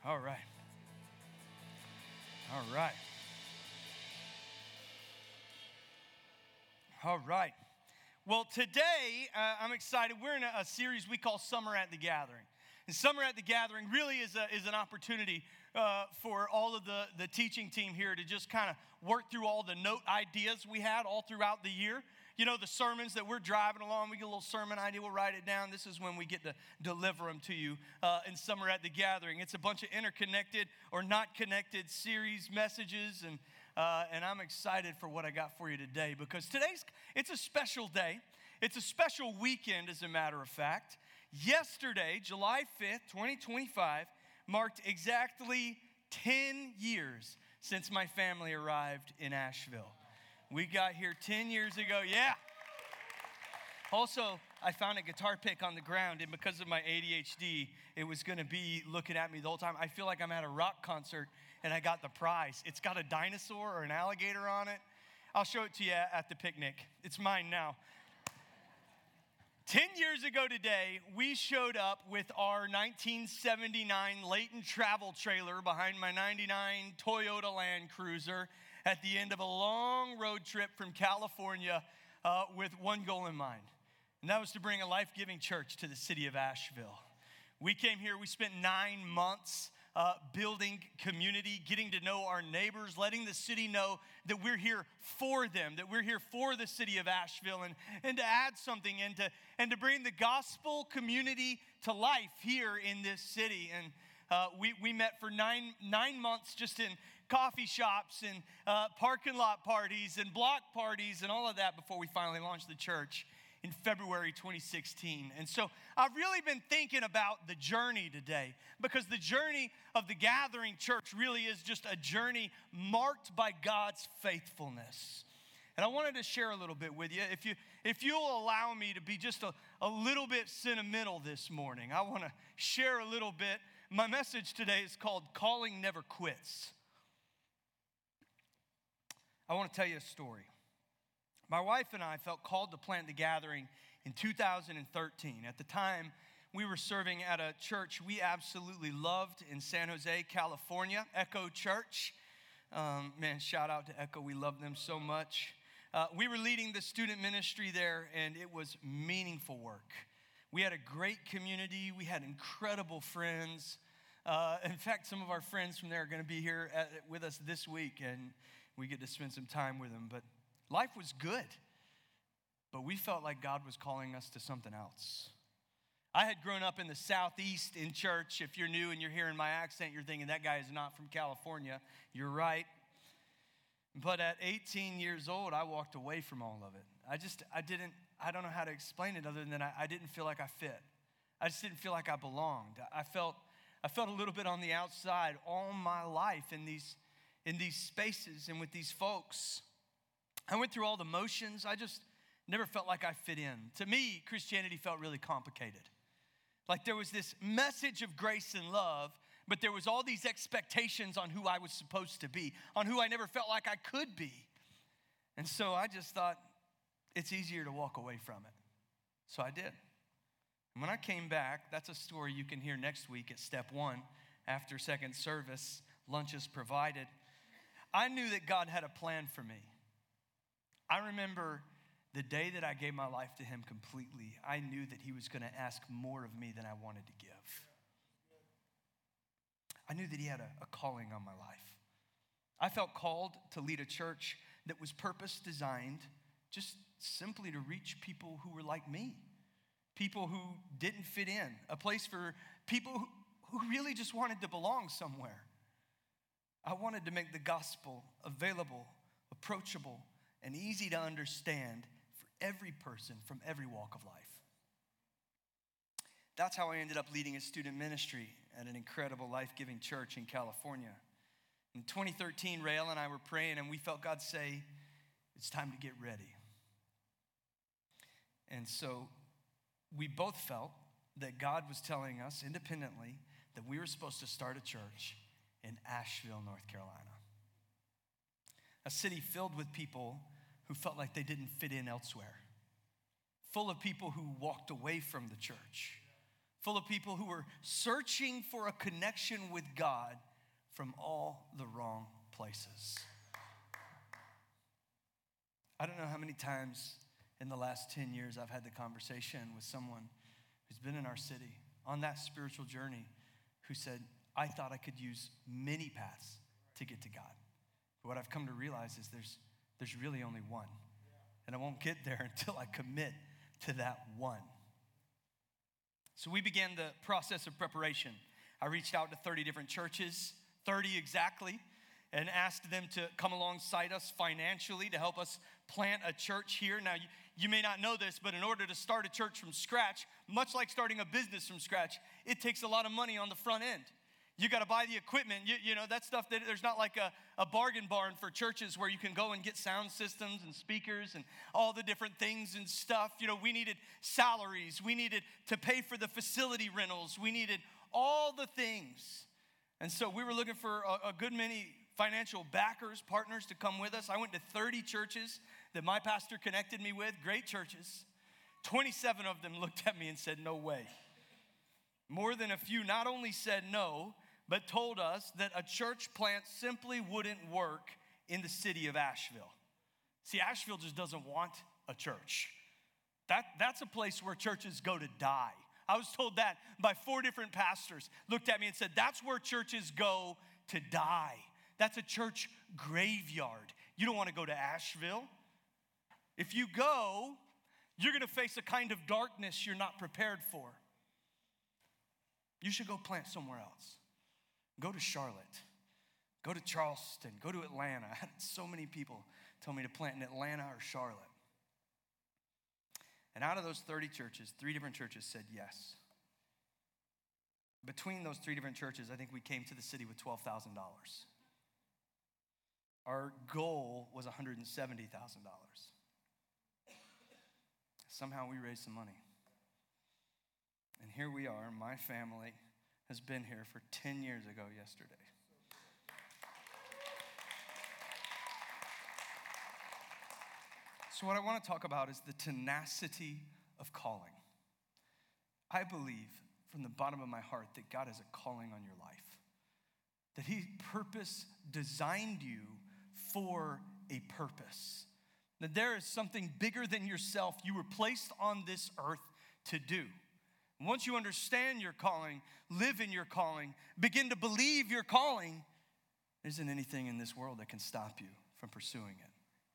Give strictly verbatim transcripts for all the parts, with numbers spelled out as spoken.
All right. All right. All right. Well, today uh, I'm excited. We're in a, a series we call Summer at the Gathering. And Summer at the Gathering really is, a, is an opportunity uh, for all of the, the teaching team here to just kind of work through all the note ideas we had all throughout the year. You know, the sermons that we're driving along, we get a little sermon idea, we'll write it down. This is when we get to deliver them to you uh, in Summer at the Gathering. It's a bunch of interconnected or not connected series messages, and uh, and I'm excited for what I got for you today because today's, it's a special day. It's a special weekend, as a matter of fact. Yesterday, July fifth, twenty twenty-five, marked exactly ten years since my family arrived in Asheville. We got here ten years ago, yeah. Also, I found a guitar pick on the ground, and because of my A D H D, it was going to be looking at me the whole time. I feel like I'm at a rock concert, and I got the prize. It's got a dinosaur or an alligator on it. I'll show it to you at the picnic. It's mine now. Ten years ago today, we showed up with our nineteen seventy-nine Layton travel trailer behind my ninety-nine Toyota Land Cruiser at the end of a long road trip from California uh, with one goal in mind, and that was to bring a life-giving church to the city of Asheville. We came here, we spent nine months uh, building community, getting to know our neighbors, letting the city know that we're here for them, that we're here for the city of Asheville, and, and to add something and to, and to bring the gospel community to life here in this city. And uh, we, we met for nine, nine months just in coffee shops and uh, parking lot parties and block parties and all of that before we finally launched the church in February twenty sixteen. And so I've really been thinking about the journey today because the journey of the Gathering Church really is just a journey marked by God's faithfulness. And I wanted to share a little bit with you. If, you, if you'll allow me to be just a, a little bit sentimental this morning, I want to share a little bit. My message today is called Calling Never Quits. I want to tell you a story. My wife and I felt called to plant the Gathering in two thousand thirteen. At the time, we were serving at a church we absolutely loved in San Jose, California, Echo Church. Um, man, shout out to Echo. We love them so much. Uh, we were leading the student ministry there, and it was meaningful work. We had a great community. We had incredible friends. Uh, in fact, some of our friends from there are going to be here at, with us this week, and we get to spend some time with them. But life was good, but we felt like God was calling us to something else. I had grown up in the Southeast in church. If you're new and you're hearing my accent, you're thinking that guy is not from California. You're right. But at eighteen years old, I walked away from all of it. I just, I didn't, I don't know how to explain it other than I, I didn't feel like I fit. I just didn't feel like I belonged. I felt, I felt a little bit on the outside all my life in these, in these spaces and with these folks. I went through all the motions. I just never felt like I fit in. To me, Christianity felt really complicated. Like there was this message of grace and love, but there was all these expectations on who I was supposed to be, on who I never felt like I could be. And so I just thought it's easier to walk away from it. So I did. And when I came back, that's a story you can hear next week at step one after second service, lunch is provided. I knew that God had a plan for me. I remember the day that I gave my life to him completely, I knew that he was going to ask more of me than I wanted to give. I knew that he had a, a calling on my life. I felt called to lead a church that was purpose designed just simply to reach people who were like me, people who didn't fit in, a place for people who, who really just wanted to belong somewhere. I wanted to make the gospel available, approachable, and easy to understand for every person from every walk of life. That's how I ended up leading a student ministry at an incredible life-giving church in California. In twenty thirteen, Rael and I were praying, and we felt God say, it's time to get ready. And so we both felt that God was telling us independently that we were supposed to start a church in Asheville, North Carolina. A city filled with people who felt like they didn't fit in elsewhere. Full of people who walked away from the church. full of people who were searching for a connection with God from all the wrong places. I don't know how many times in the last ten years I've had the conversation with someone who's been in our city on that spiritual journey who said, I thought I could use many paths to get to God. But what I've come to realize is there's, there's really only one. And I won't get there until I commit to that one. So we began the process of preparation. I reached out to thirty different churches, thirty exactly, and asked them to come alongside us financially to help us plant a church here. Now, you, you may not know this, but in order to start a church from scratch, much like starting a business from scratch, it takes a lot of money on the front end. You got to buy the equipment. You, you know, that stuff, that there's not like a, a bargain barn for churches where you can go and get sound systems and speakers and all the different things and stuff. You know, we needed salaries. We needed to pay for the facility rentals. We needed all the things. And so we were looking for a, a good many financial backers, partners to come with us. I went to thirty churches that my pastor connected me with, great churches. twenty-seven of them looked at me and said, no way. More than a few not only said no, but told us that a church plant simply wouldn't work in the city of Asheville. See, Asheville just doesn't want a church. That, that's a place where churches go to die. I was told that by four different pastors, looked at me and said, that's where churches go to die. That's a church graveyard. You don't want to go to Asheville. If you go, you're going to face a kind of darkness you're not prepared for. You should go plant somewhere else. Go to Charlotte. Go to Charleston. Go to Atlanta. I had so many people tell me to plant in Atlanta or Charlotte. And out of those thirty churches, three different churches said yes. Between those three different churches, I think we came to the city with twelve thousand dollars. Our goal was one hundred seventy thousand dollars. Somehow we raised some money. And here we are. My family has been here for ten years ago yesterday. So what I want to talk about is the tenacity of calling. I believe from the bottom of my heart that God has a calling on your life. That he purpose designed you for a purpose. That there is something bigger than yourself you were placed on this earth to do. Once you understand your calling, live in your calling, begin to believe your calling, there isn't anything in this world that can stop you from pursuing it.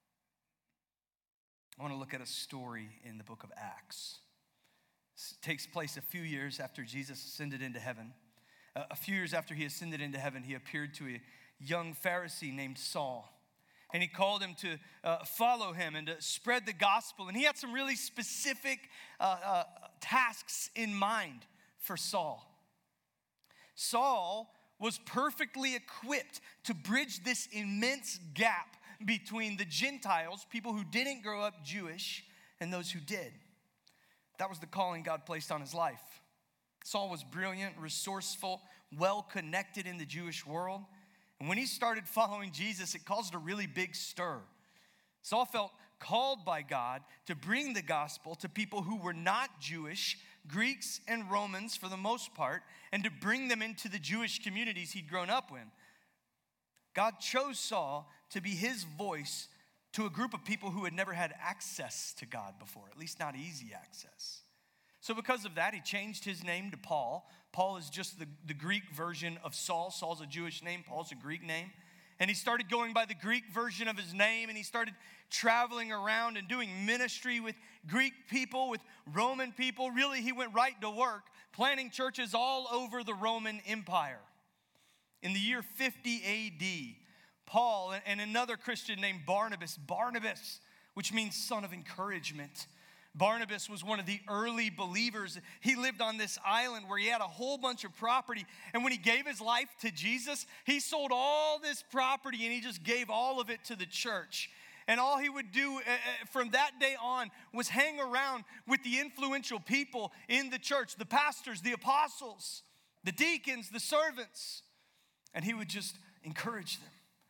I want to look at a story in the book of Acts. It takes place a few years after Jesus ascended into heaven. Uh, a few years after he ascended into heaven, he appeared to a young Pharisee named Saul. And he called him to uh, follow him and to spread the gospel. And he had some really specific uh, uh, tasks in mind for Saul. Saul was perfectly equipped to bridge this immense gap between the Gentiles, people who didn't grow up Jewish, and those who did. That was the calling God placed on his life. Saul was brilliant, resourceful, well-connected in the Jewish world. And when he started following Jesus, it caused a really big stir. Saul felt called by God to bring the gospel to people who were not Jewish, Greeks and Romans for the most part, and to bring them into the Jewish communities he'd grown up in. God chose Saul to be his voice to a group of people who had never had access to God before, at least not easy access. So because of that, he changed his name to Paul. Paul is just the, the Greek version of Saul. Saul's a Jewish name. Paul's a Greek name. And he started going by the Greek version of his name, and he started traveling around and doing ministry with Greek people, with Roman people. Really, he went right to work, planting churches all over the Roman Empire. In the year fifty A D, Paul and another Christian named Barnabas, Barnabas, which means son of encouragement. Barnabas was one of the early believers. He lived on this island where he had a whole bunch of property. And when he gave his life to Jesus, he sold all this property and he just gave all of it to the church. And all he would do from that day on was hang around with the influential people in the church, the pastors, the apostles, the deacons, the servants. And he would just encourage them.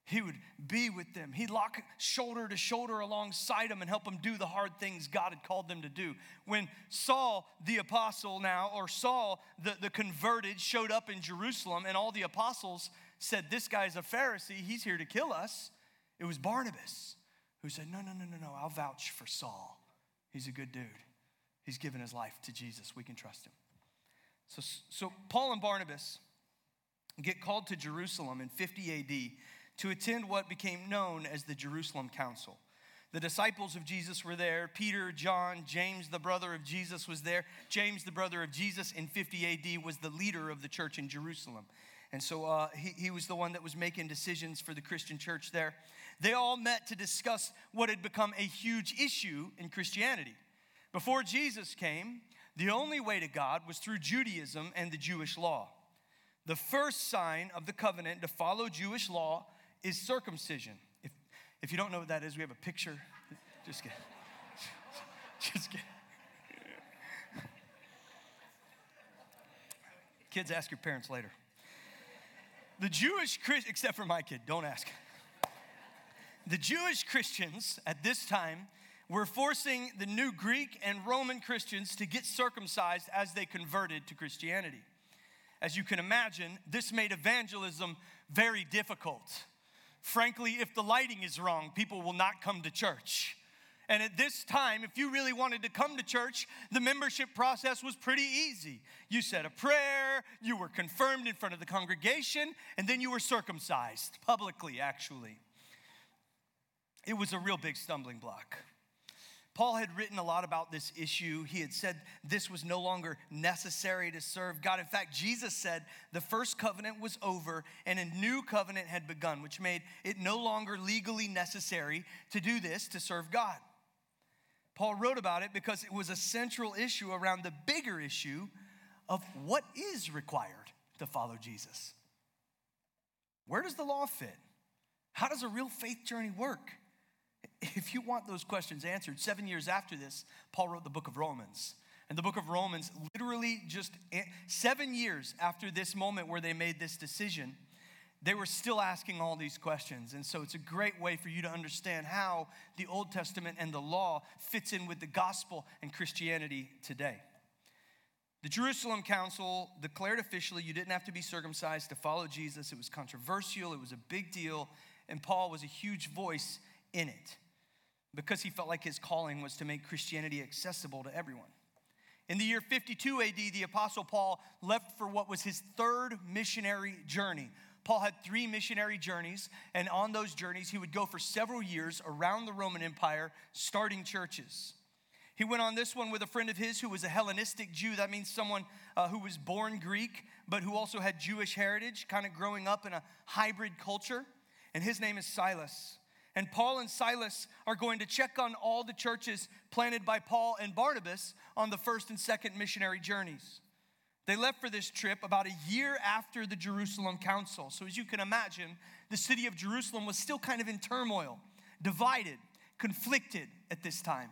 He would be with them. He'd lock shoulder to shoulder alongside them and help them do the hard things God had called them to do. When Saul, the apostle now, or Saul, the, the converted, showed up in Jerusalem and all the apostles said, this guy's a Pharisee, he's here to kill us, it was Barnabas who said, no, no, no, no, no, I'll vouch for Saul. He's a good dude. He's given his life to Jesus. We can trust him. So, so Paul and Barnabas get called to Jerusalem in fifty A D to attend what became known as the Jerusalem Council. The disciples of Jesus were there. Peter, John, James, the brother of Jesus, was there. James, the brother of Jesus, in fifty A D was the leader of the church in Jerusalem. And so uh, he, he was the one that was making decisions for the Christian church there. They all met to discuss what had become a huge issue in Christianity. Before Jesus came, the only way to God was through Judaism and the Jewish law. The first sign of the covenant to follow Jewish law is circumcision. If, if you don't know what that is, we have a picture. Just kidding. Just kidding. Kids, ask your parents later. The Jewish, except for my kid, don't ask. The Jewish Christians at this time were forcing the new Greek and Roman Christians to get circumcised as they converted to Christianity. As you can imagine, this made evangelism very difficult. Frankly, if the lighting is wrong, people will not come to church. And at this time, if you really wanted to come to church, the membership process was pretty easy. You said a prayer, you were confirmed in front of the congregation, and then you were circumcised, publicly, actually. It was a real big stumbling block. Paul had written a lot about this issue. He had said this was no longer necessary to serve God. In fact, Jesus said the first covenant was over and a new covenant had begun, which made it no longer legally necessary to do this to serve God. Paul wrote about it because it was a central issue around the bigger issue of what is required to follow Jesus. Where does the law fit? How does a real faith journey work? If you want those questions answered, seven years after this, Paul wrote the book of Romans. And the book of Romans, literally just seven years after this moment where they made this decision, they were still asking all these questions. And so it's a great way for you to understand how the Old Testament and the law fits in with the gospel and Christianity today. The Jerusalem Council declared officially you didn't have to be circumcised to follow Jesus. It was controversial. It was a big deal. And Paul was a huge voice in it because he felt like his calling was to make Christianity accessible to everyone. In the year fifty-two A D, the Apostle Paul left for what was his third missionary journey. Paul had three missionary journeys, and on those journeys, he would go for several years around the Roman Empire, starting churches. He went on this one with a friend of his who was a Hellenistic Jew. That means someone uh, who was born Greek, but who also had Jewish heritage, kind of growing up in a hybrid culture. And his name is Silas. And Paul and Silas are going to check on all the churches planted by Paul and Barnabas on the first and second missionary journeys. They left for this trip about a year after the Jerusalem Council. So as you can imagine, the city of Jerusalem was still kind of in turmoil, divided, conflicted at this time.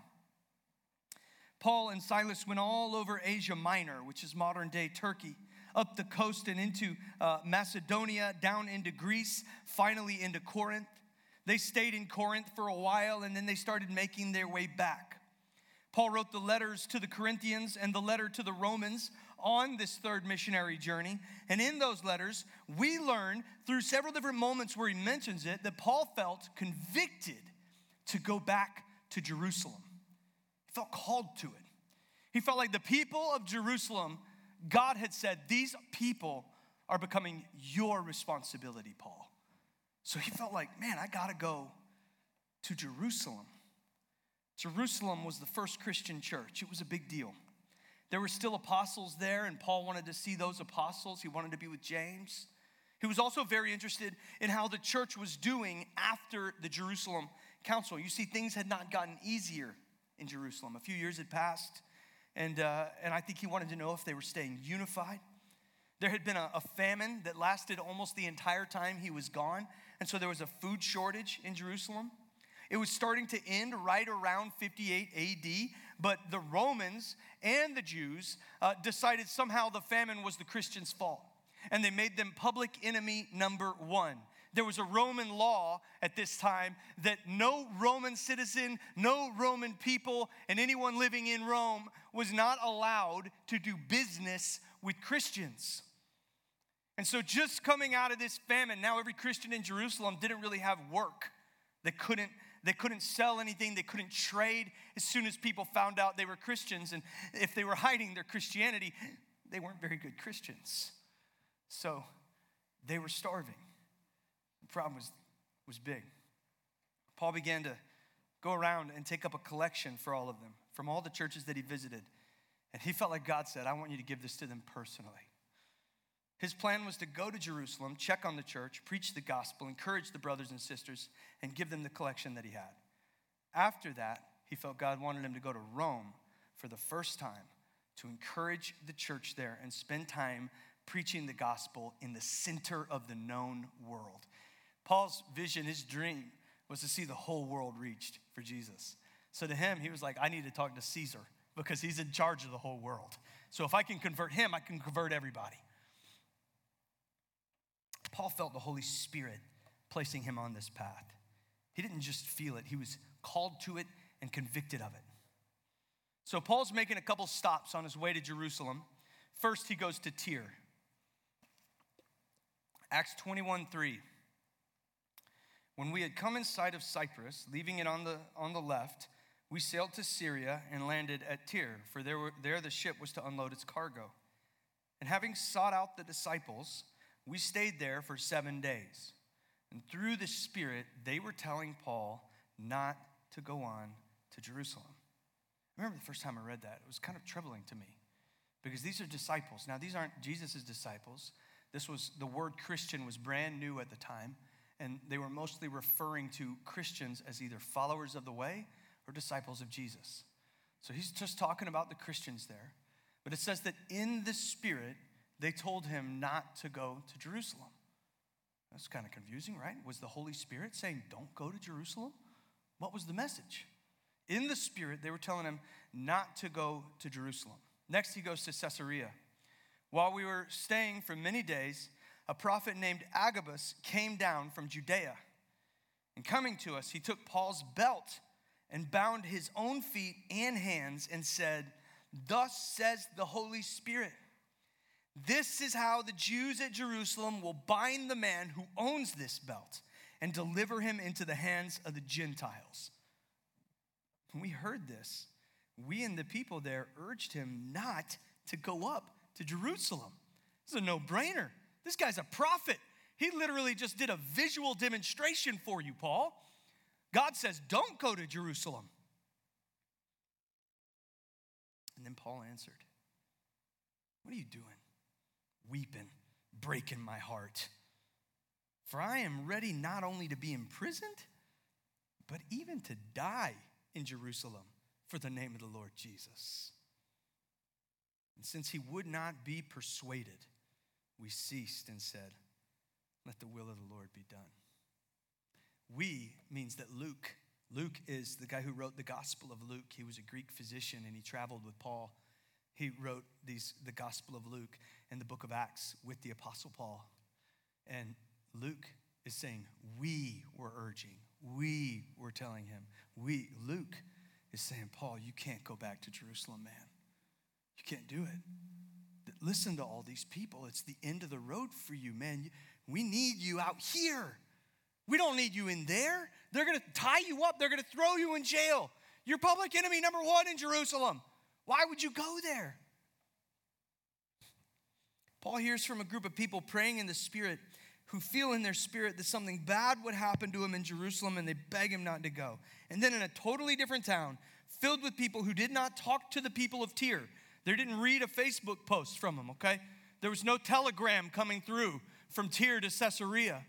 Paul and Silas went all over Asia Minor, which is modern-day Turkey, up the coast and into uh, Macedonia, down into Greece, finally into Corinth. They stayed in Corinth for a while, and then they started making their way back. Paul wrote the letters to the Corinthians and the letter to the Romans on this third missionary journey. And in those letters, we learn through several different moments where he mentions it that Paul felt convicted to go back to Jerusalem. He felt called to it. He felt like the people of Jerusalem, God had said, these people are becoming your responsibility, Paul. So he felt like, man, I got to go to Jerusalem. Jerusalem was the first Christian church. It was a big deal. There were still apostles there, and Paul wanted to see those apostles. He wanted to be with James. He was also very interested in how the church was doing after the Jerusalem Council. You see, things had not gotten easier in Jerusalem. A few years had passed, and, uh, and I think he wanted to know if they were staying unified. There had been a, a famine that lasted almost the entire time he was gone, and so there was a food shortage in Jerusalem. It was starting to end right around fifty-eight A D, but the Romans and the Jews uh, decided somehow the famine was the Christians' fault, and they made them public enemy number one. There was a Roman law at this time that no Roman citizen, no Roman people, and anyone living in Rome was not allowed to do business with Christians. And so just coming out of this famine, now every Christian in Jerusalem didn't really have work. They couldn't, they couldn't sell anything. They couldn't trade. As soon as people found out they were Christians, and if they were hiding their Christianity, they weren't very good Christians. So they were starving. The problem was, was big. Paul began to go around and take up a collection for all of them, from all the churches that he visited. And he felt like God said, I want you to give this to them personally. His plan was to go to Jerusalem, check on the church, preach the gospel, encourage the brothers and sisters, and give them the collection that he had. After that, he felt God wanted him to go to Rome for the first time to encourage the church there and spend time preaching the gospel in the center of the known world. Paul's vision, his dream, was to see the whole world reached for Jesus. So to him, he was like, I need to talk to Caesar because he's in charge of the whole world. So if I can convert him, I can convert everybody. Paul felt the Holy Spirit placing him on this path. He didn't just feel it. He was called to it and convicted of it. So Paul's making a couple stops on his way to Jerusalem. First, he goes to Tyre. Acts twenty-one three. When we had come in sight of Cyprus, leaving it on the, on the left, we sailed to Syria and landed at Tyre, for there, were, there the ship was to unload its cargo. And having sought out the disciples, we stayed there for seven days. And through the Spirit, they were telling Paul not to go on to Jerusalem. I remember the first time I read that, it was kind of troubling to me. Because these are disciples. Now, these aren't Jesus' disciples. This was, the word Christian was brand new at the time. And they were mostly referring to Christians as either followers of the way or disciples of Jesus. So he's just talking about the Christians there. But it says that in the Spirit, they told him not to go to Jerusalem. That's kind of confusing, right? Was the Holy Spirit saying, don't go to Jerusalem? What was the message? In the Spirit, they were telling him not to go to Jerusalem. Next, he goes to Caesarea. While we were staying for many days, a prophet named Agabus came down from Judea. And coming to us, he took Paul's belt and bound his own feet and hands and said, thus says the Holy Spirit, this is how the Jews at Jerusalem will bind the man who owns this belt and deliver him into the hands of the Gentiles. When we heard this, we and the people there urged him not to go up to Jerusalem. This is a no-brainer. This guy's a prophet. He literally just did a visual demonstration for you, Paul. God says, don't go to Jerusalem. And then Paul answered, what are you doing? Weeping, breaking my heart. For I am ready not only to be imprisoned, but even to die in Jerusalem for the name of the Lord Jesus. And since he would not be persuaded, we ceased and said, let the will of the Lord be done. We means that Luke, Luke is the guy who wrote the Gospel of Luke. He was a Greek physician and he traveled with Paul. He wrote these, the Gospel of Luke and the book of Acts with the Apostle Paul. And Luke is saying, we were urging, we were telling him, we, Luke is saying, Paul, you can't go back to Jerusalem, man. You can't do it. Listen to all these people. It's the end of the road for you, man. We need you out here. We don't need you in there. They're going to tie you up. They're going to throw you in jail. You're public enemy number one in Jerusalem. Why would you go there? Paul hears from a group of people praying in the Spirit who feel in their spirit that something bad would happen to him in Jerusalem, and they beg him not to go. And then in a totally different town, filled with people who did not talk to the people of Tyre. They didn't read a Facebook post from him, okay? There was no telegram coming through from Tyre to Caesarea.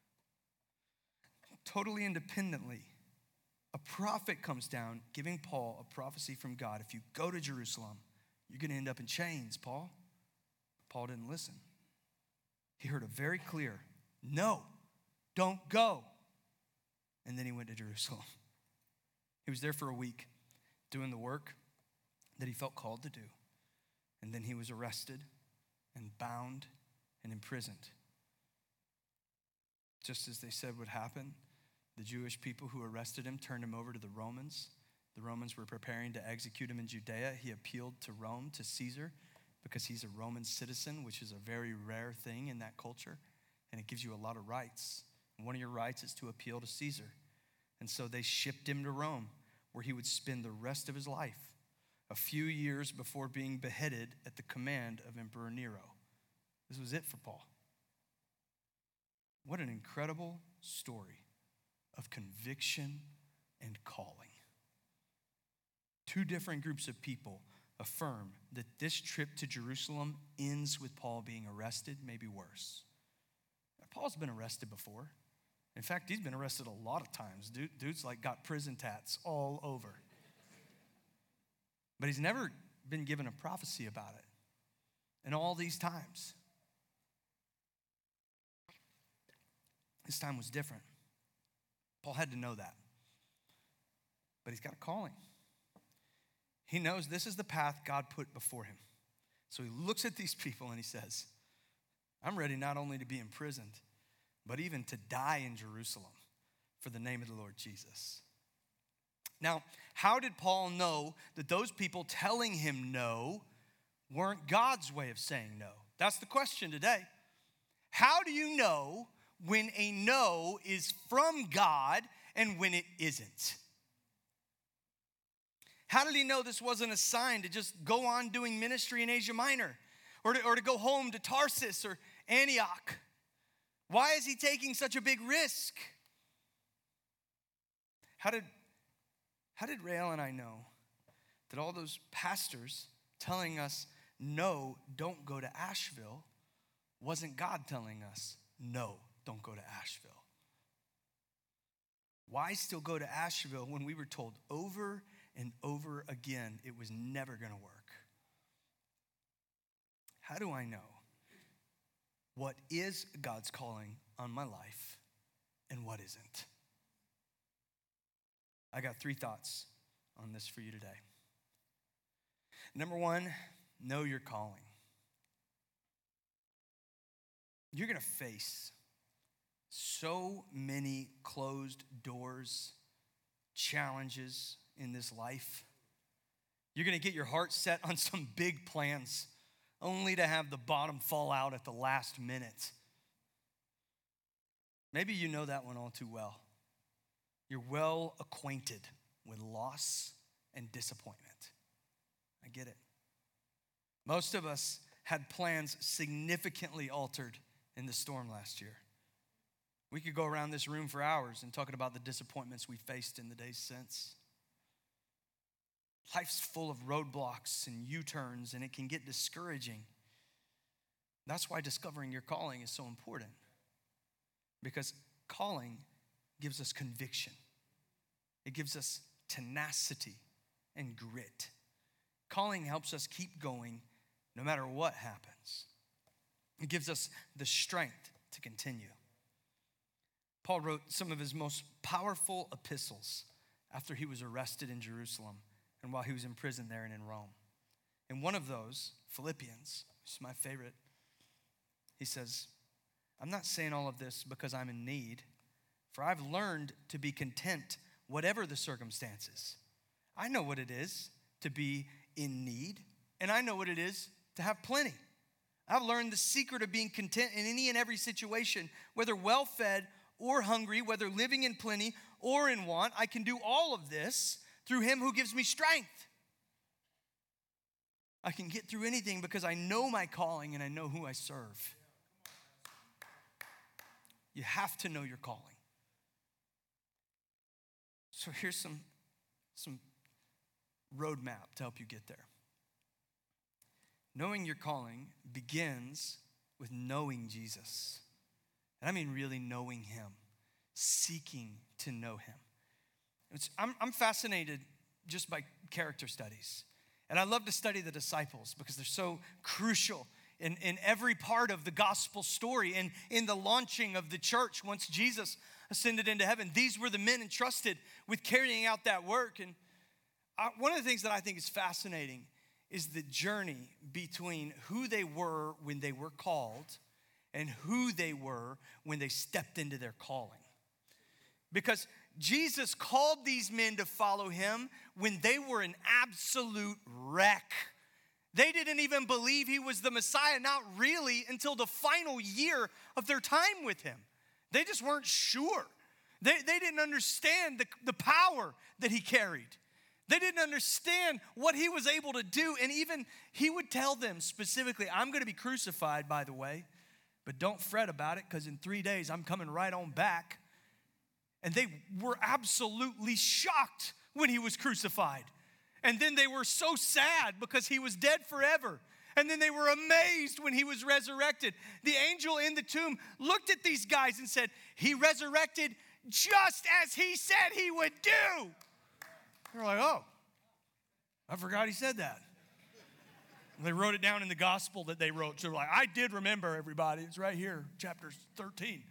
Totally independently, a prophet comes down giving Paul a prophecy from God. If you go to Jerusalem, you're going to end up in chains, Paul. Paul didn't listen. He heard a very clear, no, don't go. And then he went to Jerusalem. He was there for a week doing the work that he felt called to do. And then he was arrested and bound and imprisoned. just as they said would happen. The Jewish people who arrested him turned him over to the Romans. The Romans were preparing to execute him in Judea. He appealed to Rome, to Caesar, because he's a Roman citizen, which is a very rare thing in that culture. And it gives you a lot of rights. And one of your rights is to appeal to Caesar. And so they shipped him to Rome, where he would spend the rest of his life, a few years before being beheaded at the command of Emperor Nero. This was it for Paul. What an incredible story of conviction and calling. Two different groups of people affirm that this trip to Jerusalem ends with Paul being arrested, maybe worse. Paul's been arrested before. In fact, he's been arrested a lot of times. Dude, dude's like got prison tats all over. But he's never been given a prophecy about it. And all these times, this time was different. Paul had to know that. But he's got a calling. He knows this is the path God put before him. So he looks at these people and he says, I'm ready not only to be imprisoned, but even to die in Jerusalem for the name of the Lord Jesus. Now, how did Paul know that those people telling him no weren't God's way of saying no? That's the question today. How do you know when a no is from God and when it isn't? How did he know this wasn't a sign to just go on doing ministry in Asia Minor or to, or to go home to Tarsus or Antioch? Why is he taking such a big risk? How did, how did Rael and I know that all those pastors telling us, no, don't go to Asheville, wasn't God telling us, no, don't go to Asheville? Why still go to Asheville when we were told over and over again it was never going to work? How do I know what is God's calling on my life and what isn't? I got three thoughts on this for you today. Number one, know your calling. You're going to face so many closed doors, challenges in this life. You're going to get your heart set on some big plans only to have the bottom fall out at the last minute. Maybe you know that one all too well. You're well acquainted with loss and disappointment. I get it. Most of us had plans significantly altered in the storm last year. We could go around this room for hours and talking about the disappointments we faced in the days since. Life's full of roadblocks and U-turns, and it can get discouraging. That's why discovering your calling is so important. Because calling gives us conviction. It gives us tenacity and grit. Calling helps us keep going no matter what happens. It gives us the strength to continue. Paul wrote some of his most powerful epistles after he was arrested in Jerusalem and while he was in prison there and in Rome. And one of those, Philippians, which is my favorite, he says, I'm not saying all of this because I'm in need, for I've learned to be content whatever the circumstances. I know what it is to be in need, and I know what it is to have plenty. I've learned the secret of being content in any and every situation, whether well-fed or hungry, whether living in plenty or in want. I can do all of this through him who gives me strength. I can get through anything because I know my calling and I know who I serve. You have to know your calling. So here's some, some roadmap to help you get there. Knowing your calling begins with knowing Jesus. And I mean really knowing him, seeking to know him. It's, I'm, I'm fascinated just by character studies. And I love to study the disciples because they're so crucial in, in every part of the gospel story and in the launching of the church once Jesus ascended into heaven. These were the men entrusted with carrying out that work. And I, one of the things that I think is fascinating is the journey between who they were when they were called and who they were when they stepped into their calling. Because Jesus called these men to follow him when they were an absolute wreck. They didn't even believe he was the Messiah, not really, until the final year of their time with him. They just weren't sure. They, they didn't understand the, the power that he carried. They didn't understand what he was able to do. And even he would tell them specifically, I'm going to be crucified, by the way, but don't fret about it, because in three days I'm coming right on back. And they were absolutely shocked when he was crucified. And then they were so sad because he was dead forever. And then they were amazed when he was resurrected. The angel in the tomb looked at these guys and said, he resurrected just as he said he would do. They're like, oh, I forgot he said that. And they wrote it down in the gospel that they wrote. So they're like, I did remember, everybody. It's right here, chapter thirteen.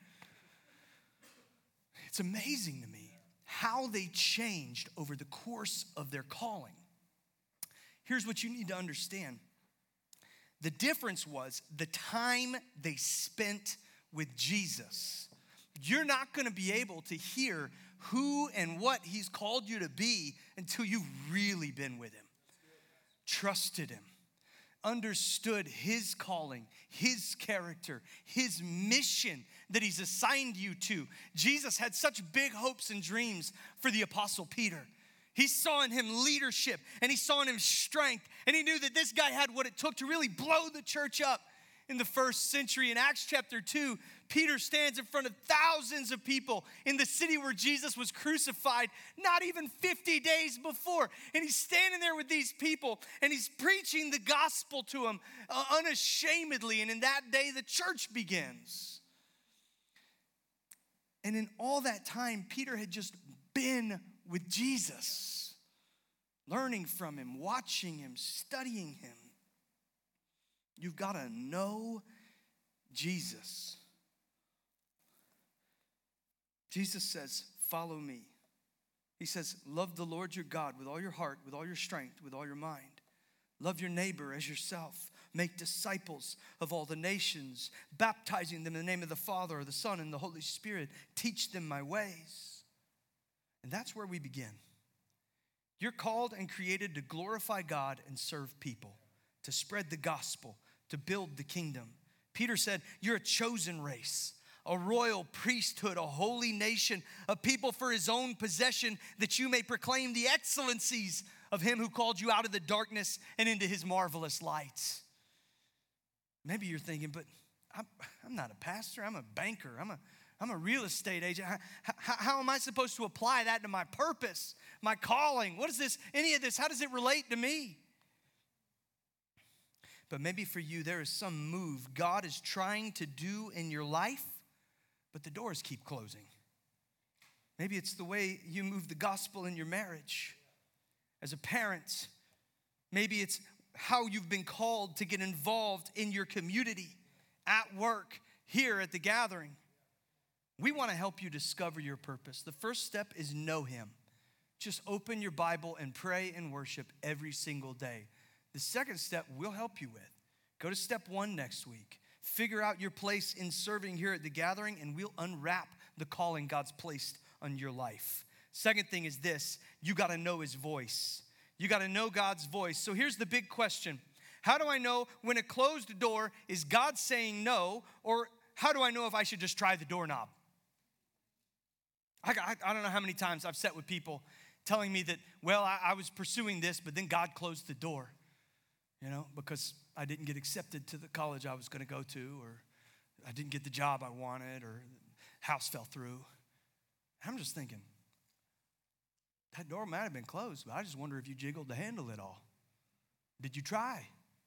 It's amazing to me how they changed over the course of their calling. Here's what you need to understand. The difference was the time they spent with Jesus. You're not going to be able to hear who and what he's called you to be until you've really been with him, trusted him, understood his calling, his character, his mission that he's assigned you to. Jesus had such big hopes and dreams for the Apostle Peter. He saw in him leadership, and he saw in him strength, and he knew that this guy had what it took to really blow the church up in the first century. In Acts chapter two, Peter stands in front of thousands of people in the city where Jesus was crucified not even fifty days before. And he's standing there with these people, and he's preaching the gospel to them uh, unashamedly. And in that day, the church begins. And in all that time, Peter had just been with Jesus, learning from him, watching him, studying him. You've got to know Jesus. Jesus says, follow me. He says, love the Lord your God with all your heart, with all your strength, with all your mind. Love your neighbor as yourself. Make disciples of all the nations, baptizing them in the name of the Father, the Son, and the Holy Spirit. Teach them my ways. And that's where we begin. You're called and created to glorify God and serve people, to spread the gospel, to build the kingdom. Peter said, you're a chosen race, a royal priesthood, a holy nation, a people for his own possession, that you may proclaim the excellencies of him who called you out of the darkness and into his marvelous light. Maybe you're thinking, but I'm, I'm not a pastor. I'm a banker. I'm a, I'm a real estate agent. How, how, how am I supposed to apply that to my purpose, my calling? What is this, any of this, how does it relate to me? But maybe for you, there is some move God is trying to do in your life, but the doors keep closing. Maybe it's the way you move the gospel in your marriage as a parent. Maybe it's how you've been called to get involved in your community, at work, here at the gathering. We want to help you discover your purpose. The first step is know him. Just open your Bible and pray and worship every single day. The second step we'll help you with. Go to step one next week. Figure out your place in serving here at the gathering, and we'll unwrap the calling God's placed on your life. Second thing is this: you got to know his voice. You got to know God's voice. So here's the big question. How do I know when a closed door is God saying no, or how do I know if I should just try the doorknob? I, I, I don't know how many times I've sat with people telling me that, well, I, I was pursuing this, but then God closed the door, you know, because I didn't get accepted to the college I was going to go to, or I didn't get the job I wanted, or the house fell through. I'm just thinking, that door might have been closed, but I just wonder if you jiggled the handle at all. Did you try?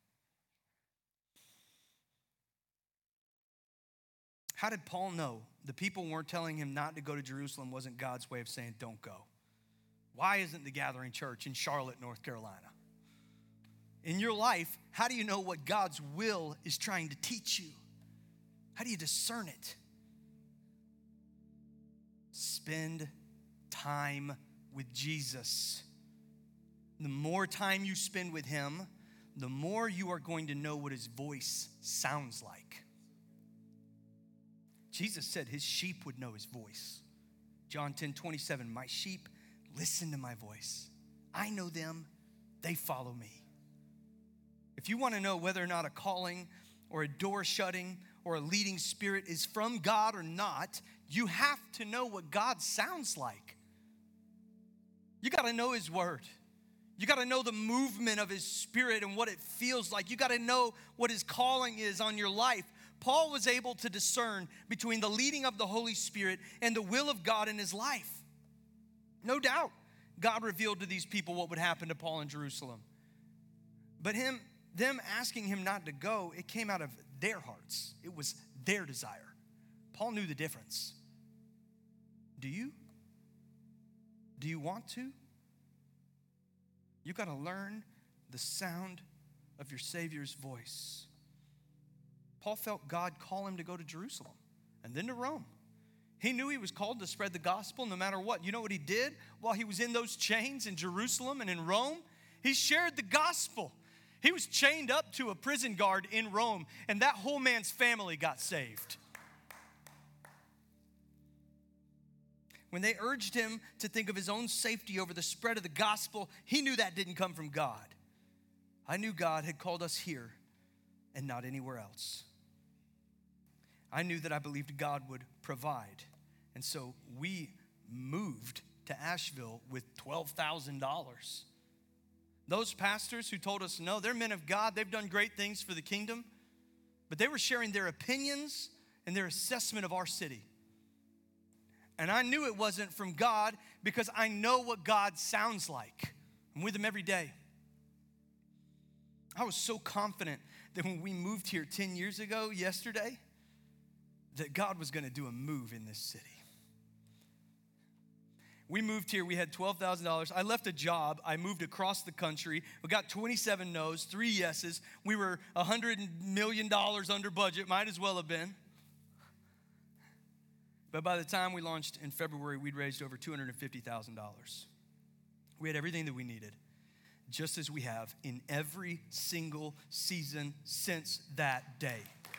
How did Paul know the people weren't telling him not to go to Jerusalem wasn't God's way of saying don't go? Why isn't the Gathering Church in Charlotte, North Carolina? In your life, how do you know what God's will is trying to teach you? How do you discern it? Spend time with Jesus. The more time you spend with him, the more you are going to know what his voice sounds like. Jesus said his sheep would know his voice. John ten twenty-seven, my sheep listen to my voice. I know them, they follow me. If you want to know whether or not a calling or a door shutting or a leading spirit is from God or not, you have to know what God sounds like. You got to know his word. You got to know the movement of his spirit and what it feels like. You got to know what his calling is on your life. Paul was able to discern between the leading of the Holy Spirit and the will of God in his life. No doubt, God revealed to these people what would happen to Paul in Jerusalem. But him, them asking him not to go, it came out of their hearts. It was their desire. Paul knew the difference. Do you? Do you want to? You got to learn the sound of your Savior's voice. Paul felt God call him to go to Jerusalem and then to Rome. He knew he was called to spread the gospel no matter what. You know what he did while he was in those chains in Jerusalem and in Rome? He shared the gospel. He was chained up to a prison guard in Rome, and that whole man's family got saved. When they urged him to think of his own safety over the spread of the gospel, he knew that didn't come from God. I knew God had called us here and not anywhere else. I knew that I believed God would provide. And so we moved to Asheville with twelve thousand dollars. Those pastors who told us, no, they're men of God. They've done great things for the kingdom. But they were sharing their opinions and their assessment of our city. And I knew it wasn't from God because I know what God sounds like. I'm with him every day. I was so confident that when we moved here ten years ago, yesterday, that God was going to do a move in this city. We moved here, we had twelve thousand dollars. I left a job, I moved across the country. We got twenty-seven no's, three yeses. We were one hundred million dollars under budget, might as well have been. But by the time we launched in February, we'd raised over two hundred fifty thousand dollars. We had everything that we needed, just as we have in every single season since that day.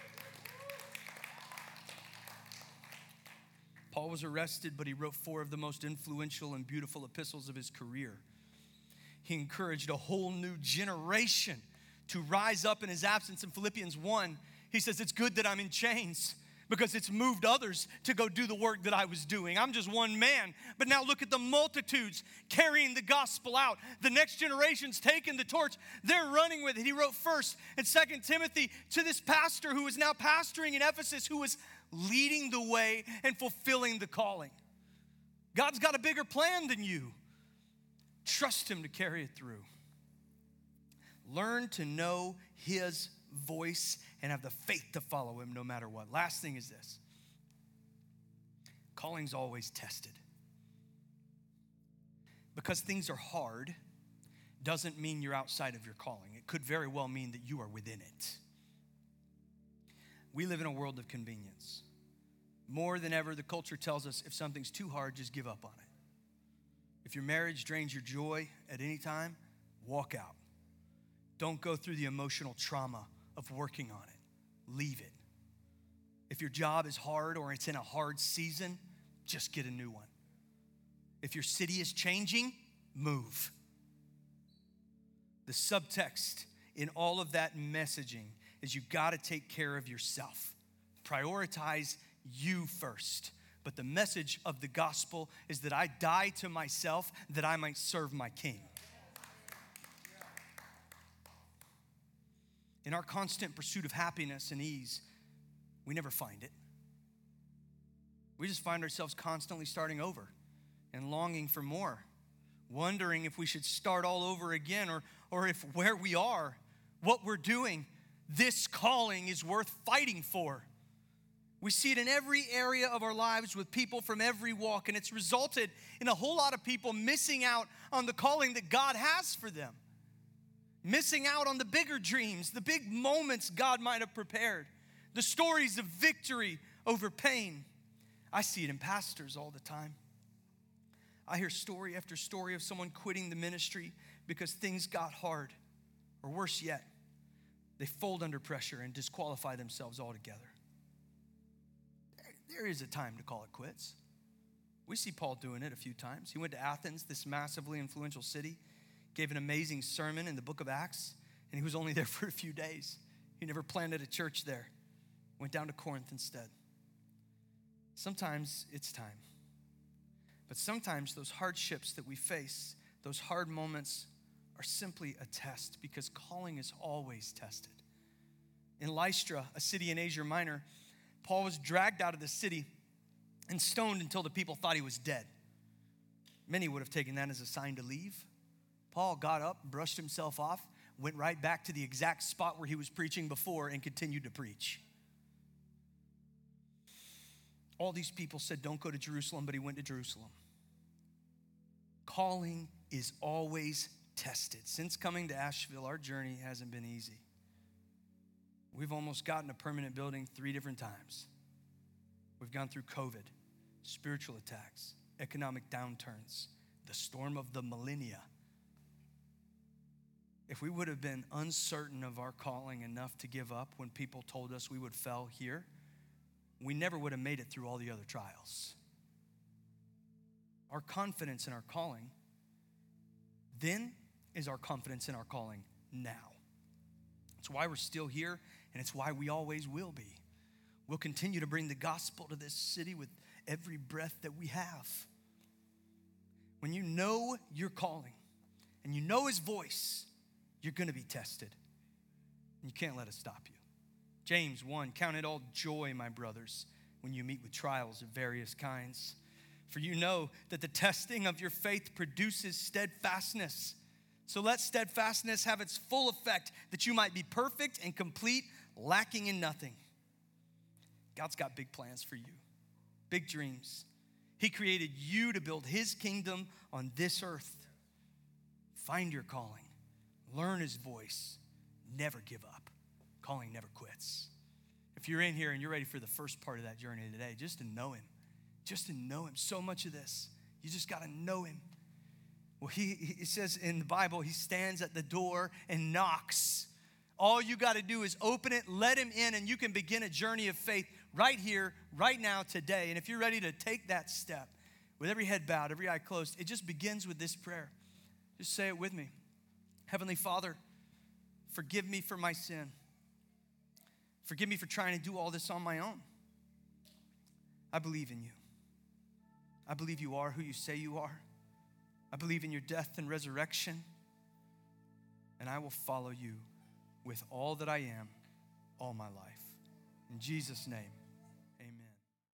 Paul was arrested, but he wrote four of the most influential and beautiful epistles of his career. He encouraged a whole new generation to rise up in his absence. In Philippians one, he says, it's good that I'm in chains because it's moved others to go do the work that I was doing. I'm just one man, but now look at the multitudes carrying the gospel out. The next generation's taking the torch. They're running with it. He wrote first in Second Timothy to this pastor who is now pastoring in Ephesus, who was leading the way and fulfilling the calling. God's got a bigger plan than you. Trust him to carry it through. Learn to know his voice and have the faith to follow him no matter what. Last thing is this. Calling's always tested. Because things are hard doesn't mean you're outside of your calling. It could very well mean that you are within it. We live in a world of convenience. More than ever, the culture tells us if something's too hard, just give up on it. If your marriage drains your joy at any time, walk out. Don't go through the emotional trauma of working on it. Leave it. If your job is hard or it's in a hard season, just get a new one. If your city is changing, move. The subtext in all of that messaging is you got to take care of yourself. Prioritize you first. But the message of the gospel is that I die to myself that I might serve my King. In our constant pursuit of happiness and ease, we never find it. We just find ourselves constantly starting over and longing for more, wondering if we should start all over again or, or if where we are, what we're doing, this calling is worth fighting for. We see it in every area of our lives with people from every walk, and it's resulted in a whole lot of people missing out on the calling that God has for them. Missing out on the bigger dreams, the big moments God might have prepared, the stories of victory over pain. I see it in pastors all the time. I hear story after story of someone quitting the ministry because things got hard, or worse yet, they fold under pressure and disqualify themselves altogether. there is a time to call it quits. We see Paul doing it a few times. He went to Athens, this massively influential city, gave an amazing sermon in the book of Acts, and he was only there for a few days. He never planted a church there. Went down to Corinth instead. Sometimes it's time. But sometimes those hardships that we face, those hard moments, are simply a test, because calling is always tested. In Lystra, a city in Asia Minor, Paul was dragged out of the city and stoned until the people thought he was dead. Many would have taken that as a sign to leave. Paul got up, brushed himself off, went right back to the exact spot where he was preaching before and continued to preach. All these people said, don't go to Jerusalem, but he went to Jerusalem. Calling is always tested. Since coming to Asheville, our journey hasn't been easy. We've almost gotten a permanent building three different times. We've gone through COVID, spiritual attacks, economic downturns, the storm of the millennia. If we would have been uncertain of our calling enough to give up when people told us we would fail here, we never would have made it through all the other trials. Our confidence in our calling then is our confidence in our calling now. It's why we're still here, and it's why we always will be. We'll continue to bring the gospel to this city with every breath that we have. When you know your calling and you know his voice, you're going to be tested. And you can't let it stop you. James one, count it all joy, my brothers, when you meet with trials of various kinds. For you know that the testing of your faith produces steadfastness. So let steadfastness have its full effect, that you might be perfect and complete, lacking in nothing. God's got big plans for you, big dreams. He created you to build his kingdom on this earth. Find your calling. Learn his voice. Never give up. Calling never quits. If you're in here and you're ready for the first part of that journey today, just to know him, just to know him. So much of this, you just got to know him. Well, he, he says in the Bible, he stands at the door and knocks. All you got to do is open it, let him in, and you can begin a journey of faith right here, right now, today. And if you're ready to take that step, with every head bowed, every eye closed, it just begins with this prayer. Just say it with me. Heavenly Father, forgive me for my sin. Forgive me for trying to do all this on my own. I believe in you. I believe you are who you say you are. I believe in your death and resurrection. And I will follow you with all that I am all my life. In Jesus' name.